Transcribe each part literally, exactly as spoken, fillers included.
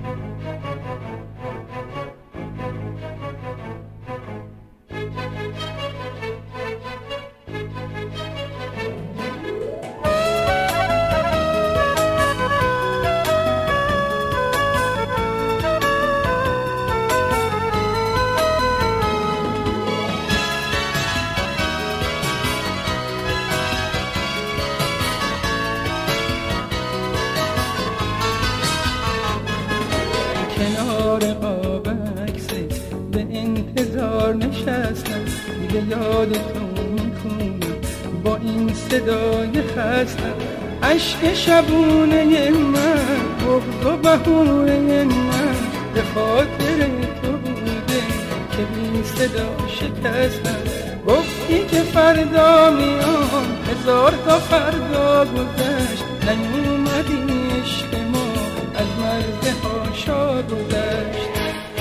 کنار آب عکست به انتظار نشستم، دیگه یاد تو میکنم با این صدای خستم. عشق شبونه من، بغض و بهونه من به خاطر تو بوده که بی صدا شکستم. گفتی که فردا میام، هزار تا فردا گذشت، نیومدی عشق ما از مرز هاشا گذشت.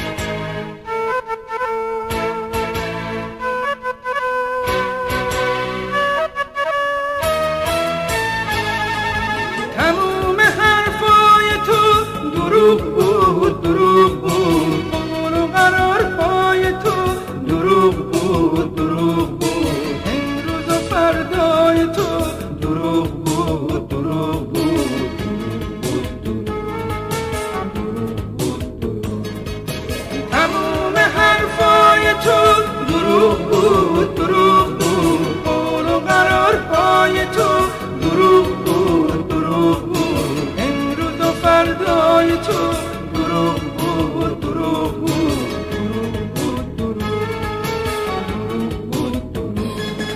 تموم حرفای تو دروغ بود، دروغ بود، قول و قرارهای تو دروغ بود، دروغ بود، امروز و فردای تو دروغ بود، دروغ بود. تو دروغ بود، دروغ بود، قول و قرارهای تو دروغ بود، دروغ بود، امروز و فردای تو دروغ بود، دروغ بود، دروغ بود، دروغ بود، دروغ بود.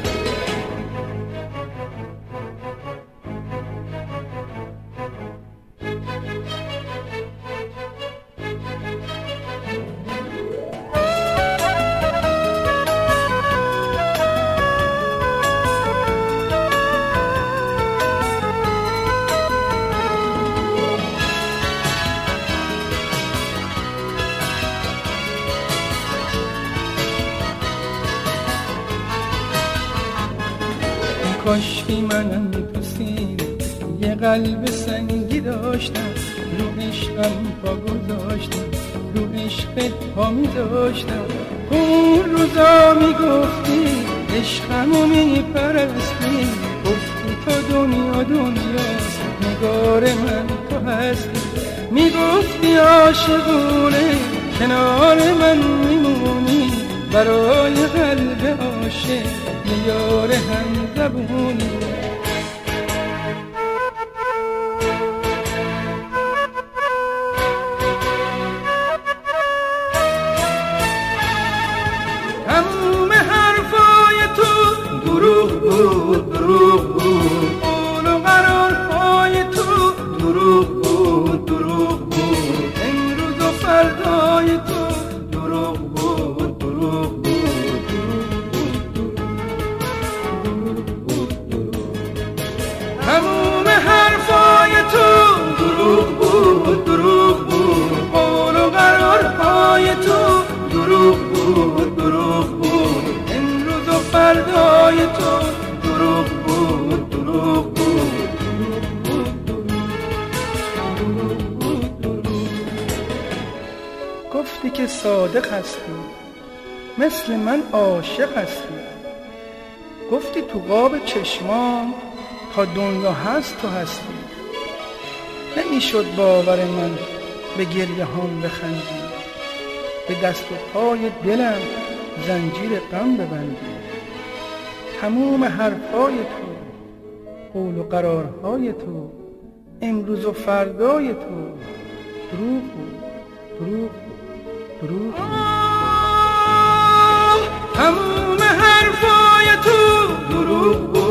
کاشکی منم تو سینه یه قلب سنگی داشتم، رو عشقم پا گذاشتم، رو عشقت پا می داشتم. اون روزا می گفتی عشقمو می پرستی، گفتی تو دنیا دنیاست، نگار من تو هستی. می گفتی عاشقونه کنار من میمونی، برای قلب عاشق یار هم زبونی. تموم حرفای تو دروغ بود، دروغ بود، قول و قرارهای تو دروغ بود، دروغ بود، امروز و فردای تو دروغ بود، دروغ بود. تموم حرفای تو دروغ بود، دروغ بود، قول و قرارهای تو دروغ بود، دروغ بود، امروز و فردای تو دروغ بود، دروغ بود، دروغ بود، دروغ بود. گفتی که صادق هستی، مثل من عاشق هستی. گفتی تو قاب چشمام تا دنیا هست تو هستی. نمیشد باور من به گریه هم بخندی، به دست و پای دلم زنجیر غم ببندی. تموم حرفای تو، قول و قرارهای تو، امروز و فردای تو دروغ بود، دروغ بود، دروغ بود. تموم حرفای تو دروغ بود.